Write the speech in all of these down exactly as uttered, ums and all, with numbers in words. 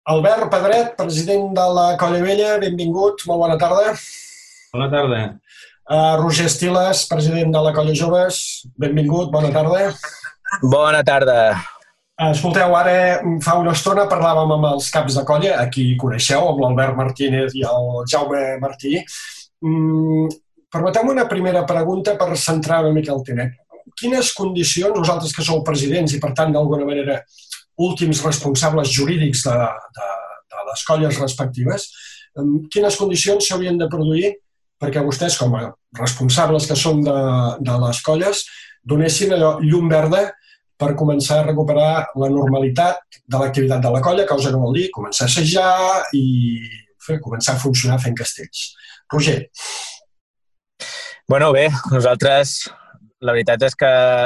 Albert Pedret, president de la Colla Vella, benvingut, molt bona tarda. Bona tarda. Uh, Roger Estiles, president de la Colla Joves, benvingut, bona tarda. Bona tarda. Uh, escolteu, ara fa una estona parlàvem amb els caps de colla, a qui coneixeu, amb l'Albert Martínez i el Jaume Martí. Mm, Permeteu-me una primera pregunta per centrar una mica el tema. Quines condicions, vosaltres que sou presidents i per tant d'alguna manera últims responsables jurídics de, de, de les colles respectives, quines condicions s'haurien de produir perquè vostès, com a responsables que són de, de les colles, donessin allò llum verda per començar a recuperar la normalitat de l'activitat de la colla, cosa que vol dir començar a assajar i fer, començar a funcionar fent castells. Roger. Bueno, bé, nosaltres la veritat és que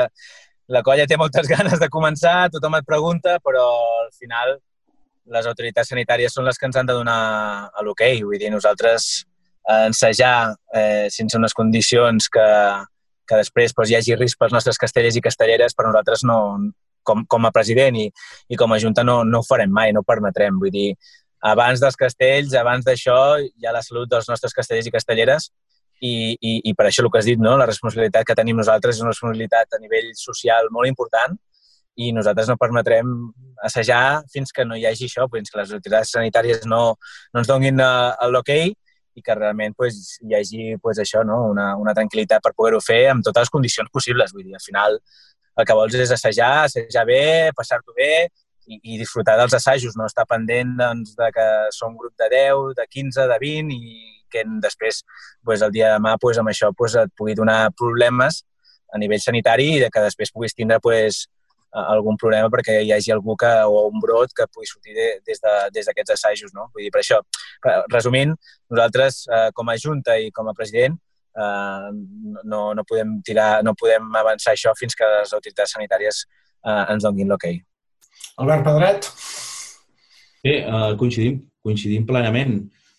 la colla té moltes ganes de començar, tothom et pregunta, però al final les autoritats sanitàries són les que ens han de donar l'ok. Vull dir, nosaltres ensejar eh, sense unes condicions que, que després doncs, hi hagi risc pels nostres castellers i castelleres, per nosaltres no, com, com a president i, i com a junta no, no ho farem mai, no ho permetrem. Vull dir, abans dels castells, abans d'això, hi ha la salut dels nostres castellers i castelleres i, i, i per això el que has dit, no? La responsabilitat que tenim nosaltres és una responsabilitat a nivell social molt important i nosaltres no permetrem assajar fins que no hi hagi això, fins que les autoritats sanitàries no, no ens donin l'ok i que realment pues, hi hagi pues, això, no? una, una tranquil·litat per poder-ho fer amb totes les condicions possibles. Vull dir, al final el que vols és assajar, assajar bé, passar-t'ho bé i, i disfrutar dels assajos, no estar pendent doncs, de que som un grup de deu, de quinze, de vint i que després pues, el dia de demà pues, amb això pues, et pugui donar problemes a nivell sanitari i que després puguis tindre pues, algun problema perquè hi hagi algú que, o un brot que pugui sortir de, des d'aquests de, assajos. No? Vull dir, per això, resumint, nosaltres eh, com a Junta i com a president eh, no, no, podem tirar, no podem avançar això fins que les autoritats sanitàries eh, ens donin l'ok. Albert Pedret. Bé, eh, coincidim, coincidim plenament.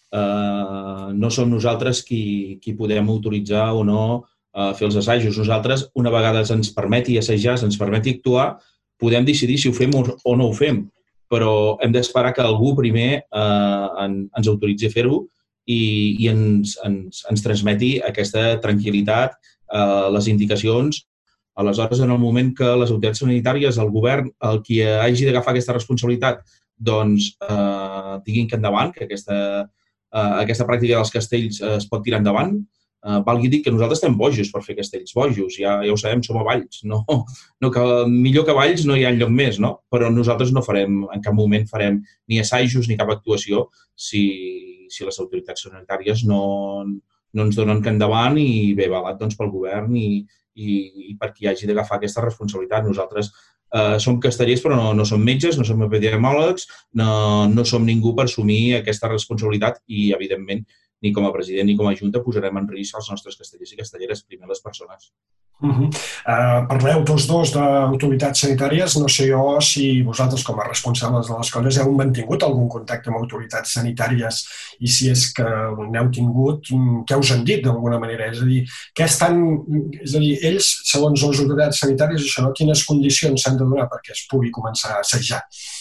Eh, no som nosaltres qui, qui podem autoritzar o no a fer els assajos. Nosaltres, una vegada ens permeti assajar, ens permeti actuar, podem decidir si ho fem o no ho fem, però hem d'esperar que algú primer eh, ens autoritzi a fer-ho i, i ens, ens, ens transmeti aquesta tranquil·litat, eh, les indicacions. Aleshores, en el moment que les autoritats sanitàries, el govern, el qui hagi d'agafar aquesta responsabilitat, doncs eh, diguin que endavant, que aquesta, eh, aquesta pràctica dels castells eh, es pot tirar endavant. Uh, valgui dir que nosaltres estem bojos per fer castells, bojos, ja, ja ho sabem, som a Valls, no, no que, millor que Valls no hi ha enlloc més, no? Però nosaltres no farem, en cap moment farem ni assajos ni cap actuació si, si les autoritats sanitàries no, no ens donen que endavant i bé, valat doncs, pel govern i, i, i per qui hagi d'agafar aquesta responsabilitat. Nosaltres uh, som castellers però no, no som metges, no som epidemiòlegs, no, no som ningú per assumir aquesta responsabilitat i, evidentment, ni com a president ni com a junta posarem en risc els nostres castellers i castelleres, primer les persones. Uh -huh. uh, parleu tots dos d'autoritats sanitàries. No sé jo si vosaltres com a responsables de les colles heu mantingut algun contacte amb autoritats sanitàries i si és que n'heu tingut, què us han dit d'alguna manera? És a dir, què estan, és a dir, ells, segons les autoritats sanitàries, això, no? Quines condicions s'han de donar perquè es pugui començar a assajar?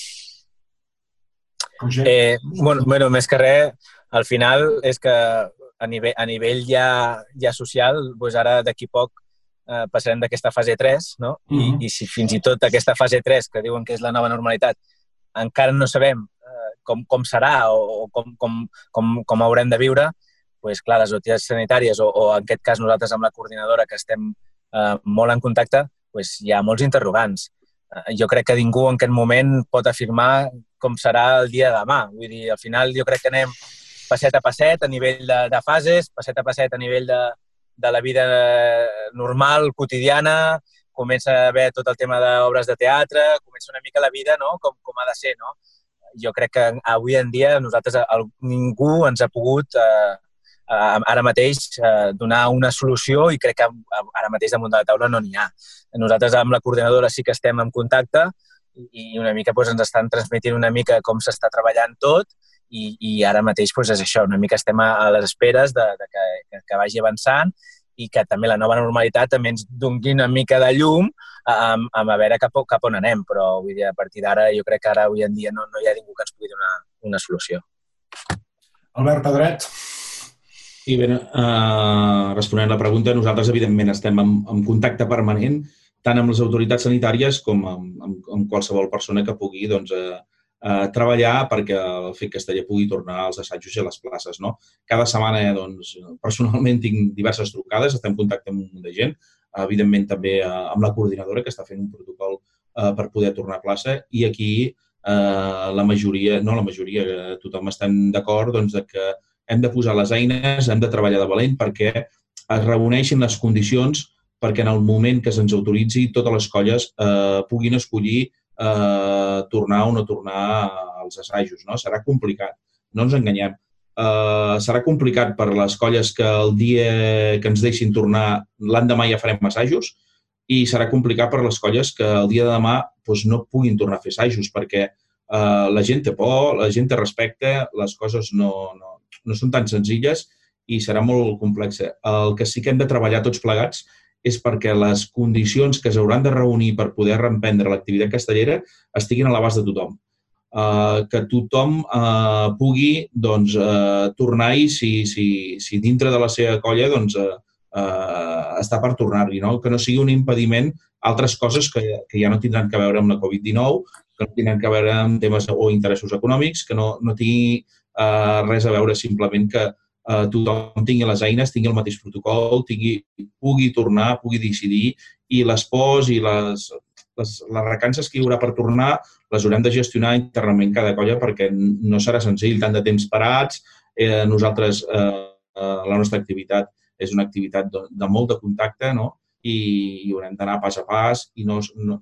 Roger? Eh, bueno, bueno, més que res, al final és que a nivell, a nivell ja, ja social, doncs ara d'aquí poc eh, passarem d'aquesta fase tres, no? I, uh-huh. I si fins i tot aquesta fase tres, que diuen que és la nova normalitat, encara no sabem eh, com, com serà o com, com, com, com haurem de viure, doncs clar, les autoritats sanitàries o, o en aquest cas nosaltres amb la coordinadora que estem eh, molt en contacte, doncs hi ha molts interrogants. Eh, jo crec que ningú en aquest moment pot afirmar com serà el dia de demà. Vull dir, al final jo crec que anem passet a passet a nivell de, de fases, passet a passet a nivell de, de la vida normal, quotidiana, comença a haver tot el tema d'obres de teatre, comença una mica la vida, no? com, com ha de ser. No? Jo crec que avui en dia nosaltres, el, ningú ens ha pogut eh, ara mateix eh, donar una solució i crec que ara mateix damunt de la taula no n'hi ha. Nosaltres amb la coordinadora sí que estem en contacte i una mica doncs, ens estan transmetint una mica com s'està treballant tot i, i ara mateix doncs, és això, una mica estem a, a les esperes de, de que, que vagi avançant i que també la nova normalitat també ens doni una mica de llum a, a veure cap, cap on anem, però vull dir, a partir d'ara jo crec que ara avui en dia no, no hi ha ningú que ens pugui donar una solució. Albert Pedret. I bé, uh, responent a la pregunta, nosaltres evidentment estem en, en contacte permanent tant amb les autoritats sanitàries com amb, amb, amb qualsevol persona que pugui doncs, uh, uh, treballar perquè el F E C Casteller pugui tornar als assajos i a les places. No? Cada setmana, doncs, personalment tinc diverses trucades, estem en contacte amb un munt de gent, uh, evidentment també uh, amb la coordinadora que està fent un protocol uh, per poder tornar a plaça i aquí uh, la majoria, no la majoria, tothom estem d'acord doncs, de que hem de posar les eines, hem de treballar de valent perquè es reuneixin les condicions perquè en el moment que se'ns autoritzi totes les colles eh, puguin escollir eh, tornar o no tornar als assajos. No? Serà complicat, no ens enganyem. Eh, serà complicat per les colles que el dia que ens deixin tornar l'endemà ja farem assajos i serà complicat per les colles que el dia de demà doncs, no puguin tornar a fer assajos perquè eh, la gent té por, la gent té respecte, les coses no, no, no són tan senzilles i serà molt complexa. El que sí que hem de treballar tots plegats és perquè les condicions que s'hauran de reunir per poder reemprendre l'activitat castellera estiguin a l'abast de tothom. Uh, que tothom uh, pugui doncs, uh, tornar-hi si, si, si dintre de la seva colla doncs, uh, uh, està per tornar-hi. No? Que no sigui un impediment altres coses que, que ja no tindran que veure amb la covid dinou, que no tindran que veure amb temes o interessos econòmics, que no, no tingui uh, res a veure simplement que Uh, tothom tingui les eines, tingui el mateix protocol, tingui, pugui tornar, pugui decidir i les pors i les, les, les recances que hi haurà per tornar les haurem de gestionar internament cada colla perquè no serà senzill, tant de temps parats. Eh, nosaltres, eh, la nostra activitat és una activitat de, de molt de contacte, no? I, i haurem d'anar pas a pas i no, no,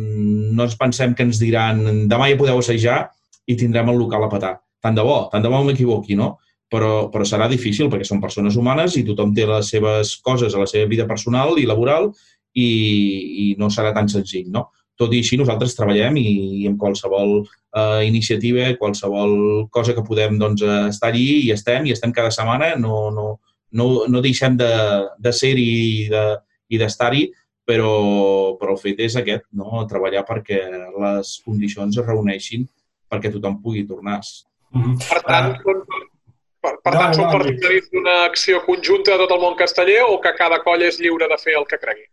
no ens pensem que ens diran demà ja podeu assajar i tindrem el local a petar. Tant de bo, tant de bo m'equivoqui, no? Però, però serà difícil perquè són persones humanes i tothom té les seves coses a la seva vida personal i laboral i, i no serà tan senzill, no? Tot i així, nosaltres treballem i, i en qualsevol eh, iniciativa, qualsevol cosa que podem doncs, estar allí i estem, i estem cada setmana, no, no, no, no deixem de, de ser-hi i de, i d'estar-hi, però, però el fet és aquest, no? Treballar perquè les condicions es reuneixin perquè tothom pugui tornar. Mm-hmm. Per tant, uh... Per, per tant, són partidaris d'una acció conjunta de tot el món casteller o que cada colla és lliure de fer el que cregui?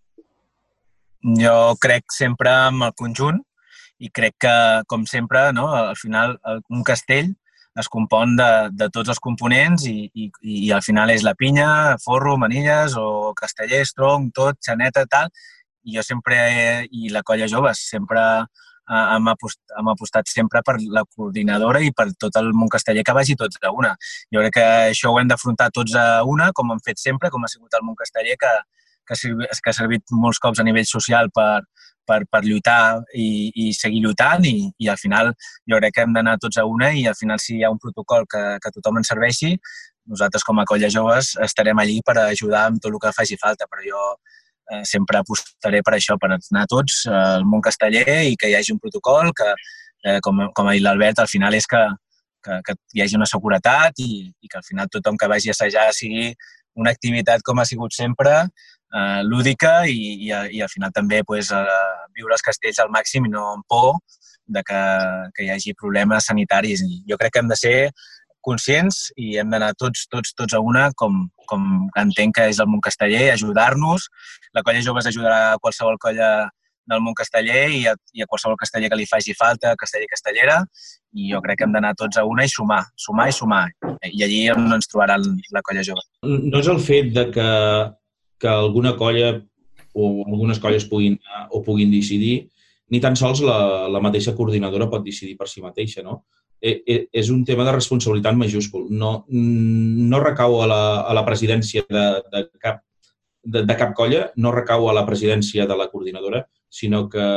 Jo crec sempre en el conjunt i crec que, com sempre, no, al final un castell es compon de, de tots els components i, i, i al final és la pinya, forro, manilles o castellers, tronc, tot, xaneta, tal. I jo sempre, i la colla joves, sempre hem apostat, hem apostat sempre per la coordinadora i per tot el món casteller que vagi tots a una. Jo crec que això ho hem d'afrontar tots a una, com hem fet sempre, com ha sigut el món casteller, que, que, que ha servit molts cops a nivell social per, per, per lluitar i, i seguir lluitant i, i al final jo crec que hem d'anar tots a una i al final si hi ha un protocol que, que tothom ens serveixi, nosaltres com a colla joves estarem allí per ajudar amb tot el que faci falta, però jo Eh, sempre apostaré per això, per anar tots eh, al món casteller i que hi hagi un protocol que, eh, com, com ha dit l'Albert, al final és que, que, que hi hagi una seguretat i, i que al final tothom que vagi a assajar sigui una activitat com ha sigut sempre, eh, lúdica i, i, i al final també pues, eh, viure els castells al màxim i no amb por de que, que hi hagi problemes sanitaris. I jo crec que hem de ser conscients i hem d'anar tots, tots, tots a una, com, com entenc que és el món casteller, ajudar-nos. La colla joves ajudarà a qualsevol colla del món casteller i a, i a qualsevol casteller que li faci falta, casteller i castellera, i jo crec que hem d'anar tots a una i sumar, sumar i sumar. I allí no ens trobaran la colla jove. No és el fet de que, que alguna colla o algunes colles puguin, o puguin decidir, ni tan sols la, la mateixa coordinadora pot decidir per si mateixa, no? És un tema de responsabilitat majúscul. No, no recau a la, a la presidència de, de, cap, de, de cap colla, no recau a la presidència de la coordinadora, sinó que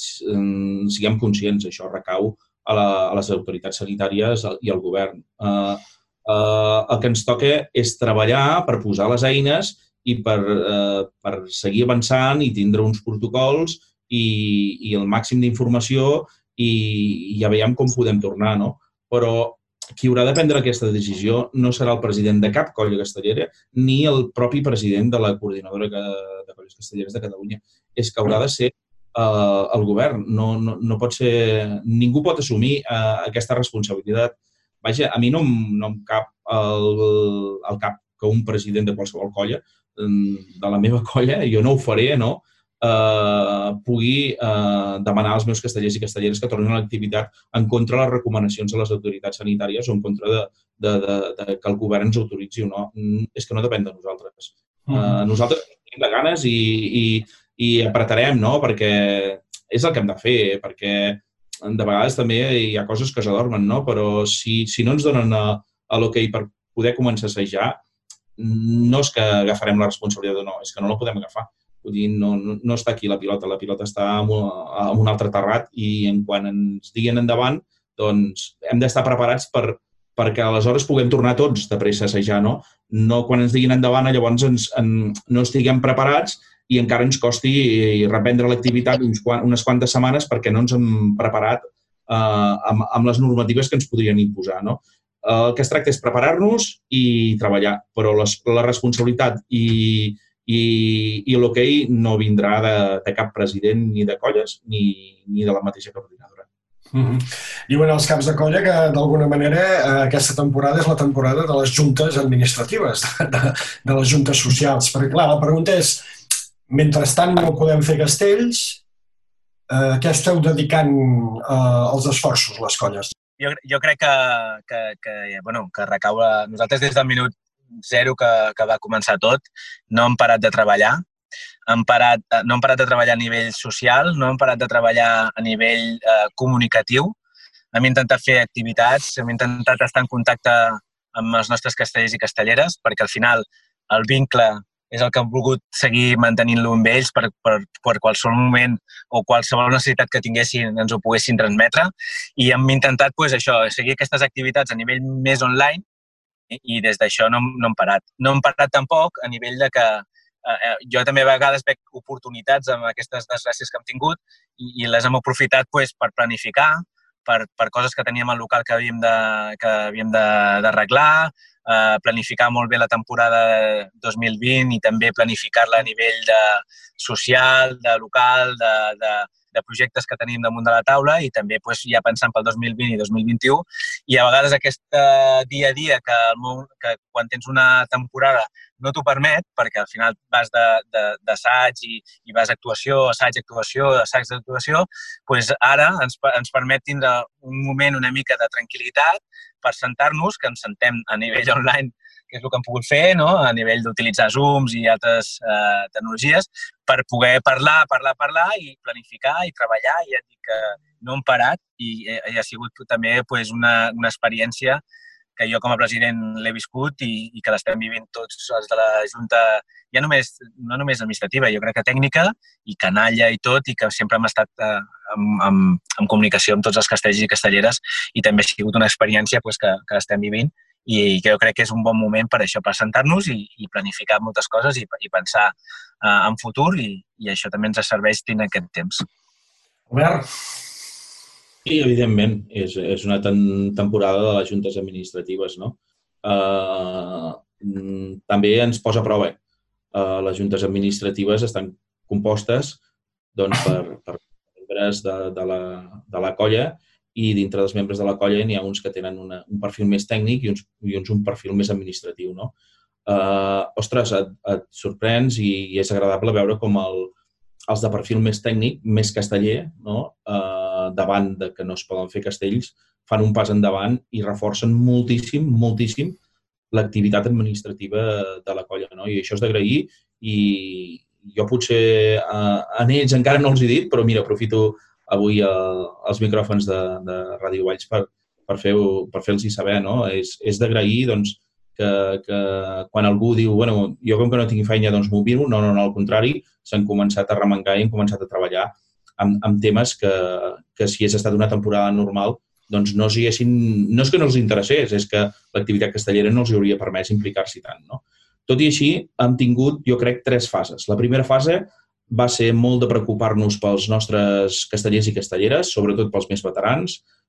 siguem conscients, això recau a, la, a les autoritats sanitàries i al govern. Uh, uh, el que ens toca és treballar per posar les eines i per, uh, per seguir avançant i tindre uns protocols i, i el màxim d'informació i ja veiem com podem tornar, no? Però qui haurà de prendre aquesta decisió no serà el president de cap colla castellera ni el propi president de la coordinadora de colles castelleres de Catalunya. És que haurà de ser uh, el govern. No, no, no pot ser... Ningú pot assumir uh, aquesta responsabilitat. Vaja, a mi no, no em cap el, el cap que un president de qualsevol colla, de la meva colla, jo no ho faré, no?, eh, pugui eh, demanar als meus castellers i castelleres que tornin a l'activitat en contra de les recomanacions de les autoritats sanitàries o en contra de, de, de, de que el govern ens autoritzi o no. És que no depèn de nosaltres. Eh, nosaltres tenim de ganes i, i, i apretarem, no?, perquè és el que hem de fer, perquè de vegades també hi ha coses que s'adormen, no?, però si, si no ens donen l'ok per poder començar a assajar, no és que agafarem la responsabilitat o no, és que no la podem agafar. Vull dir, no, no, no està aquí la pilota, la pilota està en un, en un altre terrat i en quan ens diguin endavant, doncs hem d'estar preparats per, perquè aleshores puguem tornar tots de pressa a assajar, no? No quan ens diguin endavant, llavors ens, en, no estiguem preparats i encara ens costi reprendre l'activitat uns, unes quantes setmanes perquè no ens hem preparat eh, amb, amb les normatives que ens podrien imposar, no? El que es tracta és preparar-nos i treballar, però les, la responsabilitat i, i, i l'ok no vindrà de, de cap president ni de colles ni, ni de la mateixa coordinadora. Mm-hmm. Diuen els caps de colla que, d'alguna manera, aquesta temporada és la temporada de les juntes administratives, de, de, de les juntes socials. Perquè, clar, la pregunta és, mentrestant no podem fer castells, eh, què esteu dedicant eh, els esforços, les colles? Jo, jo crec que, que, que, bueno, que recau... A... Nosaltres des del minut zero que, que va començar tot no hem parat de treballar. Hem parat, no hem parat de treballar a nivell social, no hem parat de treballar a nivell eh, comunicatiu. Hem intentat fer activitats, hem intentat estar en contacte amb els nostres castellers i castelleres perquè al final el vincle és el que hem volgut seguir mantenint-lo amb ells per, per, per qualsevol moment o qualsevol necessitat que tinguessin ens ho poguessin transmetre. I hem intentat pues, això, seguir aquestes activitats a nivell més online i, i des d'això no, no hem parat. No hem parat tampoc a nivell de que eh, jo també a vegades veig oportunitats amb aquestes desgràcies que hem tingut i, i les hem aprofitat pues, per planificar, per, per coses que teníem al local que havíem de, que havíem d'arreglar, Uh, planificar molt bé la temporada dos mil vint i també planificar-la a nivell de social, de local, de, de, de projectes que tenim damunt de la taula i també pues, ja pensant pel dos mil vint i dos mil vint-i-u. I a vegades aquest uh, dia a dia que, el món, que quan tens una temporada no t'ho permet, perquè al final vas d'assaig i, i vas a actuació, assaig, actuació, assaig d'actuació, pues ara ens, ens permet tindre un moment una mica de tranquil·litat per sentar-nos, que ens sentem a nivell online, que és el que hem pogut fer, no? A nivell d'utilitzar Zooms i altres eh, tecnologies, per poder parlar, parlar, parlar i planificar i treballar. I ja et dic que no hem parat i, i ha sigut també pues, una, una experiència que jo com a president l'he viscut i, i que l'estem vivint tots els de la Junta, ja només, no només administrativa, jo crec que tècnica i canalla i tot, i que sempre hem estat eh, en, en, en comunicació amb tots els castellers i castelleres i també ha sigut una experiència pues, que, que estem vivint i que jo crec que és un bon moment per això, per sentar-nos i, i planificar moltes coses i, i pensar eh, en futur i, i això també ens serveix tenir aquest temps. Albert? Sí, evidentment, és, és una temporada de les juntes administratives, no? Uh, també ens posa a prova. Uh, les juntes administratives estan compostes doncs, per, per membres de, de, la, de la colla i dintre dels membres de la colla n'hi ha uns que tenen una, un perfil més tècnic i uns, i uns un perfil més administratiu, no? Uh, ostres, et, et sorprens i, i és agradable veure com el, els de perfil més tècnic, més casteller, no? Uh, davant de que no es poden fer castells, fan un pas endavant i reforcen moltíssim, moltíssim l'activitat administrativa de la colla, no? I això és d'agrair i jo potser eh, a ells encara no els he dit, però mira, aprofito avui eh, els micròfons de, de Ràdio Valls per, per fer-los per fer saber, no? És, és d'agrair, doncs, que, que quan algú diu, bueno, jo com que no tinc feina, doncs m'ho miro, no, no, no, al contrari, s'han començat a remengar i han començat a treballar amb, amb temes que, que si hagués estat una temporada normal, doncs no, haguessin, no és que no els interessés, és que l'activitat castellera no els hauria permès implicar-s'hi tant, no? Tot i així, hem tingut, jo crec, tres fases. La primera fase va ser molt de preocupar-nos pels nostres castellers i castelleres, sobretot pels més veterans,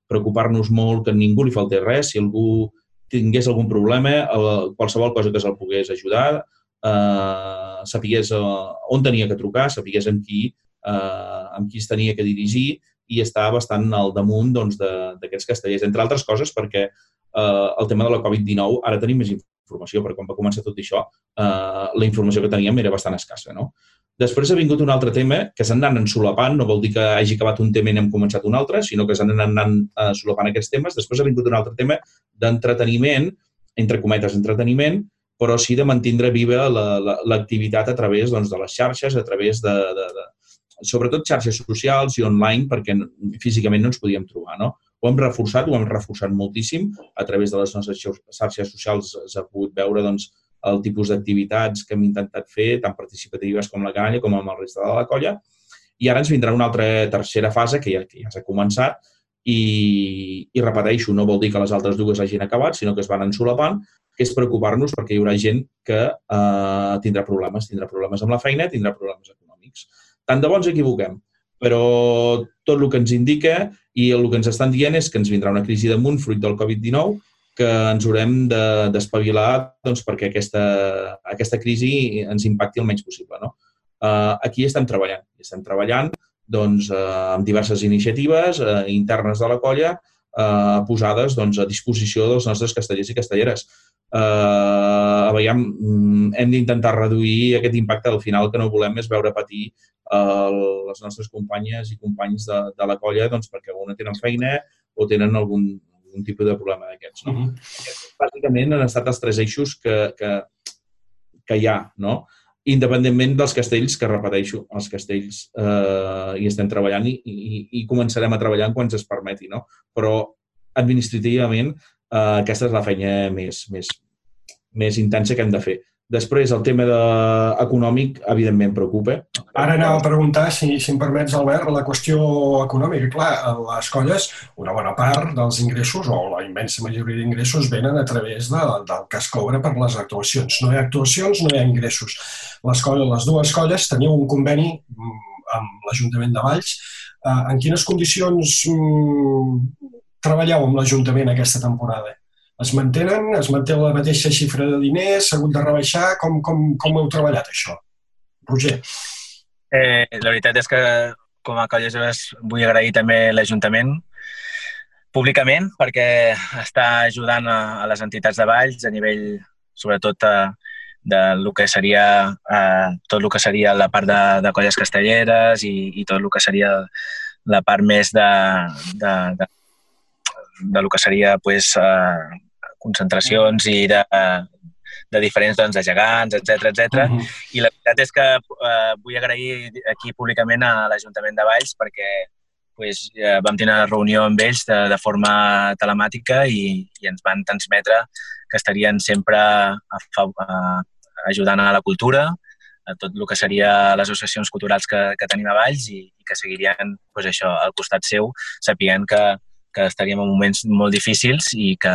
preocupar-nos molt que a ningú li faltés res, si algú tingués algun problema, qualsevol cosa que se'l pogués ajudar, eh, sapigués on tenia que trucar, sapigués amb qui, eh, amb qui es tenia que dirigir i estar bastant al damunt doncs, d'aquests castellers. Entre altres coses, perquè eh, el tema de la covid dinou, ara tenim més informació, perquè quan va començar tot això, eh, la informació que teníem era bastant escassa, no? Després ha vingut un altre tema que s'han anat ensolapant, no vol dir que hagi acabat un tema i n'hem començat un altre, sinó que s'han anat ensolapant aquests temes. Després ha vingut un altre tema d'entreteniment, entre cometes, entreteniment, però sí de mantindre viva l'activitat a través doncs, de les xarxes, a través de, de, de, sobretot xarxes socials i online, perquè físicament no ens podíem trobar, no? Ho hem reforçat, ho hem reforçat moltíssim. A través de les nostres xarxes socials s'ha pogut veure doncs, el tipus d'activitats que hem intentat fer, tant participatives com la canalla, com amb el resta de la colla. I ara ens vindrà una altra tercera fase, que ja, que ja s'ha començat, i, i repeteixo, no vol dir que les altres dues hagin acabat, sinó que es van ensolapant, que és preocupar-nos perquè hi haurà gent que eh, tindrà problemes, tindrà problemes amb la feina, tindrà problemes econòmics. Tant de bo ens equivoquem, però tot el que ens indica i el que ens estan dient és que ens vindrà una crisi damunt fruit del covid dinou, que ens haurem d'espavilar de, doncs, perquè aquesta, aquesta crisi ens impacti el menys possible. No? Uh, aquí estem treballant. Estem treballant doncs, uh, amb diverses iniciatives uh, internes de la colla uh, posades doncs, a disposició dels nostres castellers i castelleres. Uh, veiem, hem d'intentar reduir aquest impacte. Al final el que no volem és veure patir uh, les nostres companyes i companys de, de la colla doncs, perquè alguna tenen feina o tenen algun un tipus de problema d'aquests. No? Uh-huh. Bàsicament han estat els tres eixos que, que, que hi ha, no? Independentment dels castells, que repeteixo, els castells eh, hi estem treballant i, i, i començarem a treballar quan es permeti, no? Però administrativament eh, aquesta és la feina més, més, més intensa que hem de fer. Després, el tema de... econòmic, evidentment, preocupa. Ara anava a preguntar, si, si em permets, Albert, la qüestió econòmica. Clar, a les colles, una bona part dels ingressos, o la immensa majoria d'ingressos, venen a través de, del que es cobra per les actuacions. No hi ha actuacions, no hi ha ingressos. Les, colles, les dues colles teniu un conveni amb l'Ajuntament de Valls. En quines condicions treballeu amb l'Ajuntament aquesta temporada? Es mantenen? Es manté la mateixa xifra de diners? S'ha hagut de rebaixar? Com, com, com heu treballat això? Roger. Eh, la veritat és que com a colla joves vull agrair també l'Ajuntament públicament perquè està ajudant a, a les entitats de Valls a nivell, sobretot, a, de lo que seria eh, tot el que seria la part de, de colles castelleres i, i tot el que seria la part més de, de, de, de lo que seria pues, eh, concentracions i de, de diferents doncs, de gegants, etcètera etcètera. Uh-huh. I la veritat és que eh, vull agrair aquí públicament a l'Ajuntament de Valls perquè pues, eh, vam tenir una reunió amb ells de, de forma telemàtica i, i ens van transmetre que estarien sempre a, a, ajudant a la cultura, a tot el que seria les associacions culturals que, que tenim a Valls i, i que seguirien pues, això, al costat seu, sapient que que estaríem en moments molt difícils i que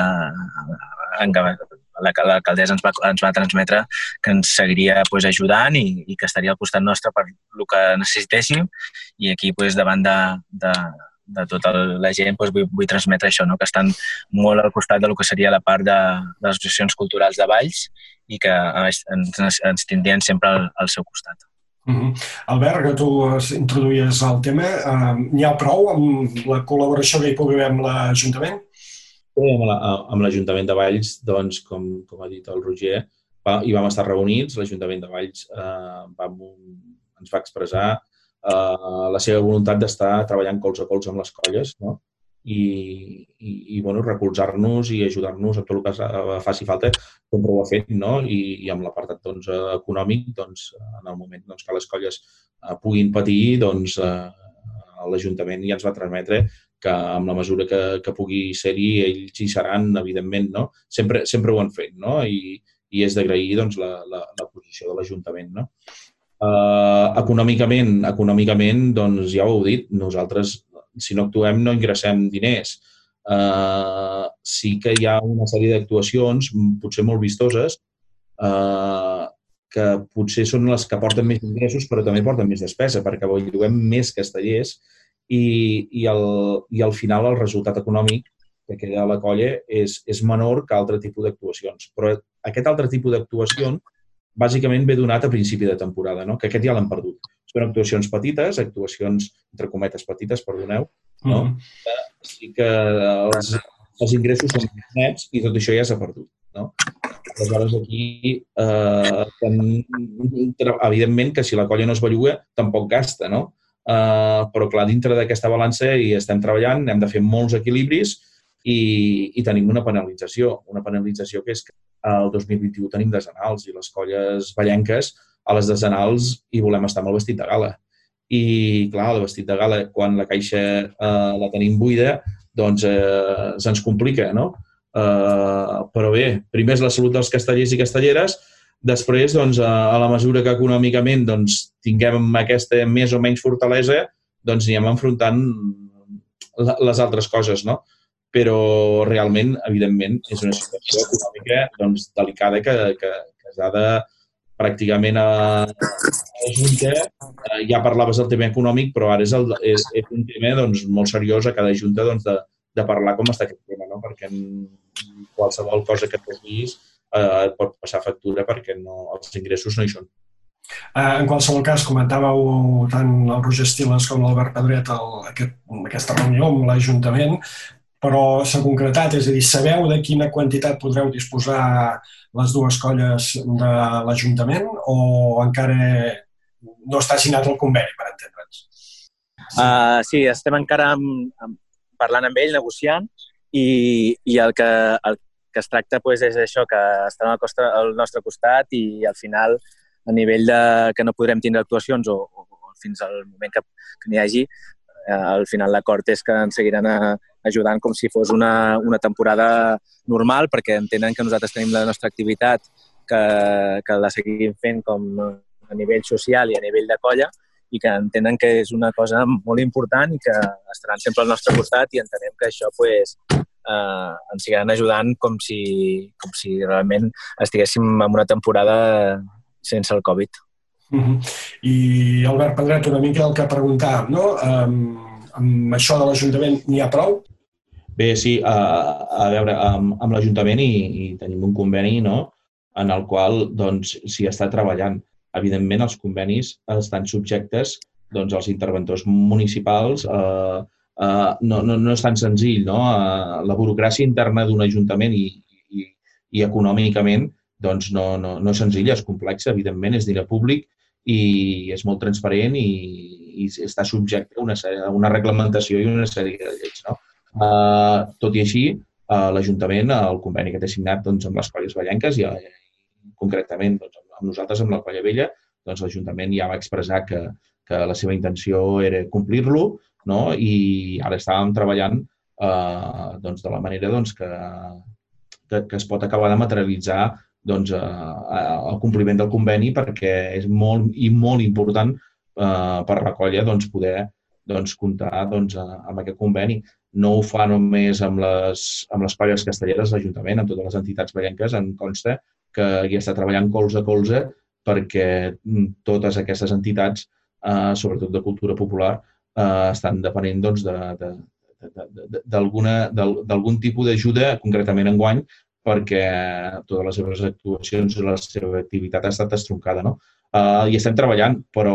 l'alcaldessa ens, va, ens va transmetre que ens seguiria pues, ajudant i, i que estaria al costat nostre per el que necessitéssim i aquí pues, davant de, de, de tota la gent pues, vull, vull transmetre això, no? Que estan molt al costat del que seria la part de, de les associacions culturals de Valls i que ens, ens tindrien sempre al, al seu costat. Uh-huh. Albert, que tu introduïes el tema, uh, n'hi ha prou amb la col·laboració que hi pugui haver amb l'Ajuntament? Sí, amb l'Ajuntament de Valls, doncs, com, com ha dit el Roger, va, hi vam estar reunits, l'Ajuntament de Valls uh, va, ens va expressar uh, la seva voluntat d'estar treballant colze a colze amb les colles, no? i, i, i bueno, recolzar-nos i ajudar-nos a tot el que faci falta, com ho ha fet, no? I, i amb l'apartat doncs, econòmic, doncs, en el moment doncs, que les colles eh, puguin patir, doncs, eh, l'Ajuntament ja ens va transmetre que amb la mesura que, que pugui ser-hi, ells hi seran, evidentment, no? Sempre, sempre ho han fet, no? I, i és d'agrair doncs, la, la, la posició de l'Ajuntament, no? Eh, econòmicament, econòmicament, doncs, ja ho heu dit, nosaltres si no actuem no ingressem diners. Uh, sí que hi ha una sèrie d'actuacions, potser molt vistoses, uh, que potser són les que porten més ingressos però també porten més despesa, perquè lloguem més castellers i, i, el, i al final el resultat econòmic que queda a la colla és, és menor que altre tipus d'actuacions. Però aquest altre tipus d'actuacions bàsicament ve donat a principi de temporada, no? Que aquest ja l'han perdut. Són actuacions petites, actuacions, entre cometes, petites, perdoneu, no? Mm. Sí que els, els ingressos són nets i tot això ja s'ha perdut, no? Aleshores, aquí, eh, evidentment que si la colla no es belluga, tampoc gasta, no? Eh, però, clar, dintre d'aquesta balança hi estem treballant, hem de fer molts equilibris i, i tenim una penalització. Una penalització que és que el dos mil vint-i-u tenim desenals i les colles ballenques a les desenals hi volem estar amb el vestit de gala. I, clar, el vestit de gala, quan la caixa eh, la tenim buida, doncs eh, se'ns complica, no? Eh, però bé, primer és la salut dels castellers i castelleres, després, doncs, a la mesura que econòmicament doncs, tinguem aquesta més o menys fortalesa, doncs anem enfrontant les altres coses, no? Però realment, evidentment, és una situació econòmica doncs, delicada que, que, que s'ha de pràcticament a, a la Junta. Ja parlaves del tema econòmic, però ara és, el, és, és un tema doncs, molt seriós a cada Junta doncs, de, de parlar com està aquest tema, no? Perquè qualsevol cosa que toquis eh, pot passar factura perquè no, els ingressos no hi són. En qualsevol cas, comentàveu tant el Roger Estiles com l'Albert Pedret el, aquest, aquesta reunió amb l'Ajuntament, però s'ha concretat, és a dir, sabeu de quina quantitat podreu disposar les dues colles de l'Ajuntament o encara no està signat el conveni, per entendre'ns? Uh, sí, estem encara amb, amb, parlant amb ell, negociant, i, i el, que, el que es tracta pues, és això, que estan al, costa, al nostre costat i al final, a nivell de que no podrem tindre actuacions o, o, o fins al moment que, que n'hi hagi, al final l'acord és que ens seguiran ajudant com si fos una, una temporada normal, perquè entenen que nosaltres tenim la nostra activitat que, que la seguim fent com a nivell social i a nivell de colla i que entenen que és una cosa molt important i que estaran sempre al nostre costat i entenem que això pues, eh, ens seguiran ajudant com si, com si realment estiguéssim en una temporada sense el Covid. Uh-huh. I Albert Pedret, una mica el que preguntàvem, no? Um, amb això de l'Ajuntament n'hi ha prou? Bé, sí, a, a veure, amb, amb l'Ajuntament i, i tenim un conveni, no?, en el qual doncs, s'hi està treballant. Evidentment, els convenis estan subjectes doncs, als interventors municipals. Eh, eh, no, no, no és tan senzill, no? Eh, la burocràcia interna d'un ajuntament i, i, i econòmicament doncs no, no, no és senzilla, és complexa, evidentment, és diner públic i és molt transparent i, i està subjecte a una, a una reglamentació i una sèrie de lleis. No? Uh, tot i així, uh, l'Ajuntament, el conveni que té signat doncs, amb les colles ballenques i, i concretament doncs, amb nosaltres, amb la Colla Vella, doncs, l'Ajuntament ja va expressar que, que la seva intenció era complir-lo, no? I ara estàvem treballant uh, doncs, de la manera doncs, que, que, que es pot acabar de materialitzar doncs, eh, el compliment del conveni perquè és molt i molt important eh, per la colla doncs, poder doncs, comptar doncs, amb aquest conveni. No ho fa només amb les, amb les colles castelleres, l'Ajuntament, amb totes les entitats ballenques, em consta que hi està treballant colze a colze perquè totes aquestes entitats, eh, sobretot de cultura popular, eh, estan depenent doncs, de, de, de, de, d'algun tipus d'ajuda, concretament enguany, perquè totes les seves actuacions i la seva activitat ha estat estroncada. No? Uh, hi estem treballant, però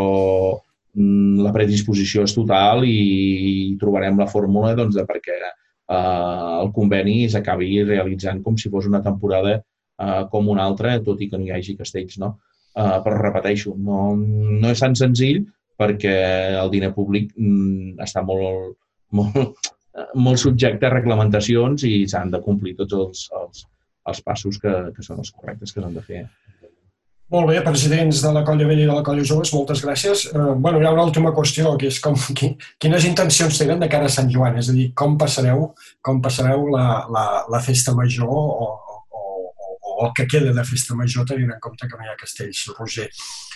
mm, la predisposició és total i, i trobarem la fórmula doncs, de perquè uh, el conveni s'acabi realitzant com si fos una temporada uh, com una altra, tot i que no hi hagi castells. No? Uh, però repeteixo, no, no és tan senzill perquè el diner públic mm, està molt, molt, molt subjecte a reglamentacions i s'han de complir tots els, els els passos que, que són els correctes que s'han de fer. Molt bé, presidents de la Colla Vella i de la Colla Joves, moltes gràcies. Eh, bueno, hi ha una última qüestió, que és com, qui, quines intencions tenen de cara a Sant Joan? És a dir, com passareu, com passareu la, la, la festa major o, o, o, o el que queda de festa major, tenint en compte que no hi ha castells, Roger?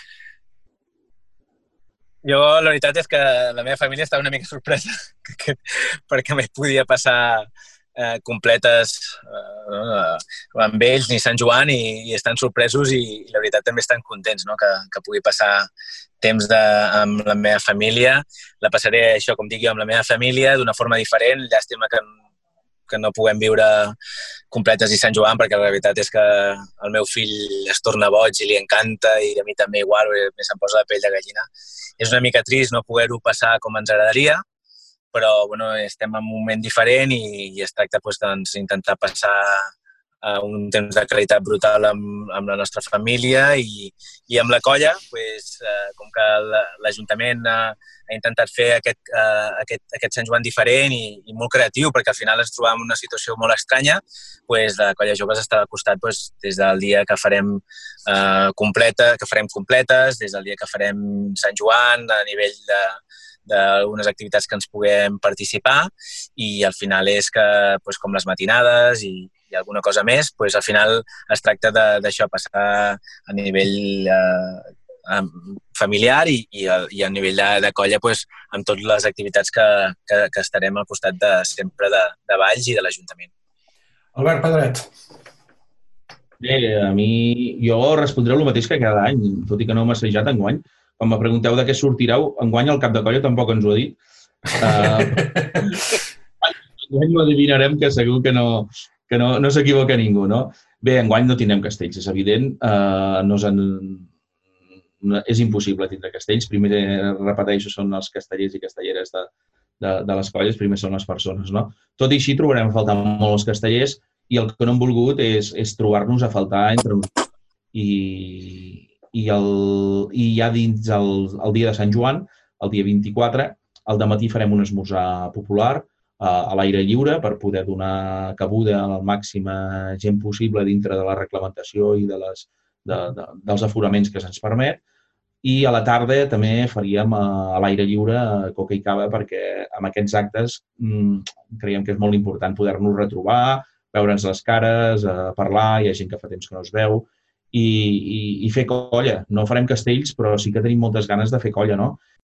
Jo, la veritat és que la meva família estava una mica sorpresa perquè mai podia passar eh, completes eh, amb ells ni Sant Joan i, i estan sorpresos i, i la veritat també estan contents, no? que, que pugui passar temps de, amb la meva família. La passaré, això, com dic jo, amb la meva família d'una forma diferent. Llàstima que, que no puguem viure completes i Sant Joan, perquè la veritat és que el meu fill es torna boig i li encanta, i a mi també igual, se'm posa la pell de gallina. És una mica trist no poder-ho passar com ens agradaria, però bueno, estem en un moment diferent i, i es tracta doncs, doncs, d'intentar passar uh, un temps de qualitat brutal amb, amb la nostra família i, i amb la colla, doncs, uh, com que l'Ajuntament uh, ha intentat fer aquest, uh, aquest, aquest Sant Joan diferent i, i molt creatiu, perquè al final ens trobàvem en una situació molt estranya, doncs, la colla joves està al costat doncs, des del dia que farem uh, completa, que farem completes, des del dia que farem Sant Joan a nivell de d'algunes activitats que ens puguem participar, i al final és que, doncs, com les matinades i, i alguna cosa més, doncs, al final es tracta d'això, passar a nivell eh, familiar i, i, a, i a nivell de, de colla doncs, amb totes les activitats que, que, que estarem al costat de, sempre de, de Valls i de l'Ajuntament. Albert Pedret. Bé, a mi, jo respondré el mateix que cada any, tot i que no m'ha assajat enguany. Quan me pregunteu de què sortireu, enguany el cap de colla tampoc ens ho ha dit. Uh, enguany ho adivinarem, que segur que no, que no, no s'equivoca ningú, no? Bé, enguany no tindrem castells, és evident. Uh, no en... no, és impossible tindre castells. Primer, repeteixo, són els castellers i castelleres de, de, de les colles, primer són les persones, no? Tot i així trobarem a faltar molt els castellers i el que no hem volgut és, és trobar-nos a faltar entre nosaltres. I... I, el, i ja dins el, el dia de Sant Joan, el dia vint-i-quatre, al dematí farem un esmorzar popular uh, a l'aire lliure per poder donar cabuda a la màxima gent possible dintre de la reglamentació i de les, de, de, dels aforaments que se'ns permet. I a la tarda també faríem uh, a l'aire lliure uh, coca i cava, perquè amb aquests actes mm, creiem que és molt important poder-nos retrobar, veure'ns les cares, uh, parlar, hi ha gent que fa temps que no es veu, I, i, i fer colla. No farem castells, però sí que tenim moltes ganes de fer colla, no?